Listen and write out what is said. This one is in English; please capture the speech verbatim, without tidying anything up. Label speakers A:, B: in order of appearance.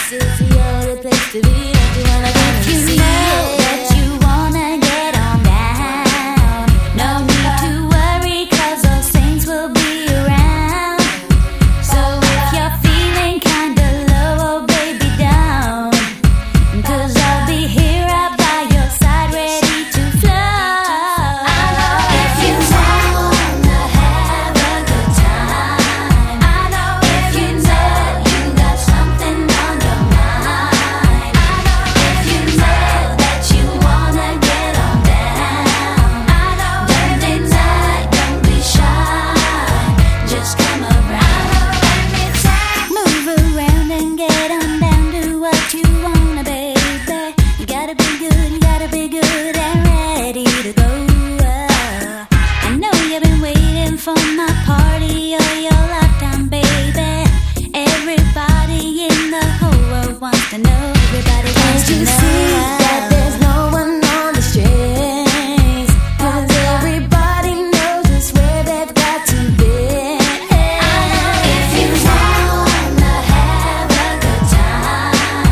A: This is the only place to be. Don't you wanna go and see it?
B: That you wanna get on down. No need to worry, cause those saints will be around. So if you're feeling kinda low, oh baby, down. Cause I'll be here right by your side, ready to flow. I know if you wanna have a good time. I know if you know you got something on your mind. I know if you know that you wanna get on down. I know don't deny, don't be shy, just come around. Move around and get on down, do what you wanna, baby. You gotta be good, you gotta be good and ready to go. I know you've been waiting for my party all your lifetime, baby. Everybody in the whole world wants to know. Everybody wants to know.